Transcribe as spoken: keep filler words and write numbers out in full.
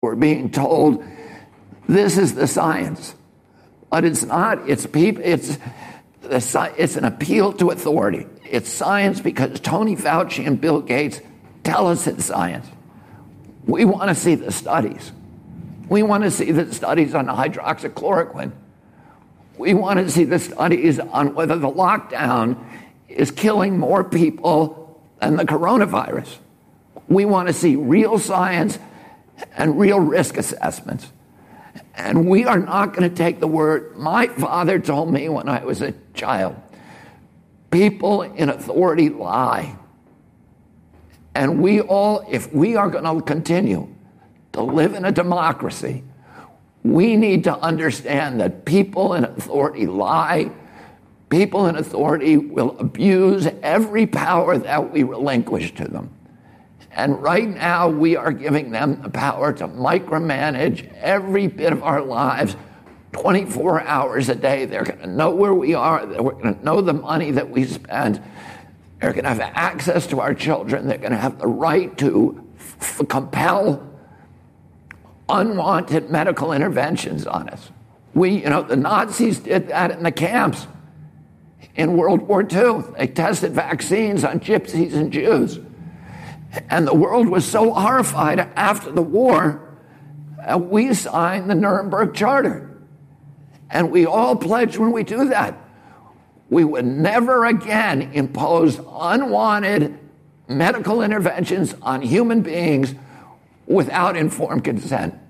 We're being told this is the science, but it's not. It's people. It's the, it's an appeal to authority. It's science because Tony Fauci and Bill Gates tell us it's science. We want to see the studies. We want to see the studies on hydroxychloroquine. We want to see the studies on whether the lockdown is killing more people than the coronavirus. We want to see real science and real risk assessments. And we are not going to take the word. My father told me when I was a child, people in authority lie. And we all, if we are going to continue to live in a democracy, we need to understand that people in authority lie. People in authority will abuse every power that we relinquish to them. And right now, we are giving them the power to micromanage every bit of our lives twenty-four hours a day. They're going to know where we are. They're going to know the money that we spend. They're going to have access to our children. They're going to have the right to f- compel unwanted medical interventions on us. We, you know, the Nazis did that in the camps in World War Two. They tested vaccines on gypsies and Jews. And the world was so horrified after the war, uh, we signed the Nuremberg Charter. And we all pledged when we do that, we would never again impose unwanted medical interventions on human beings without informed consent.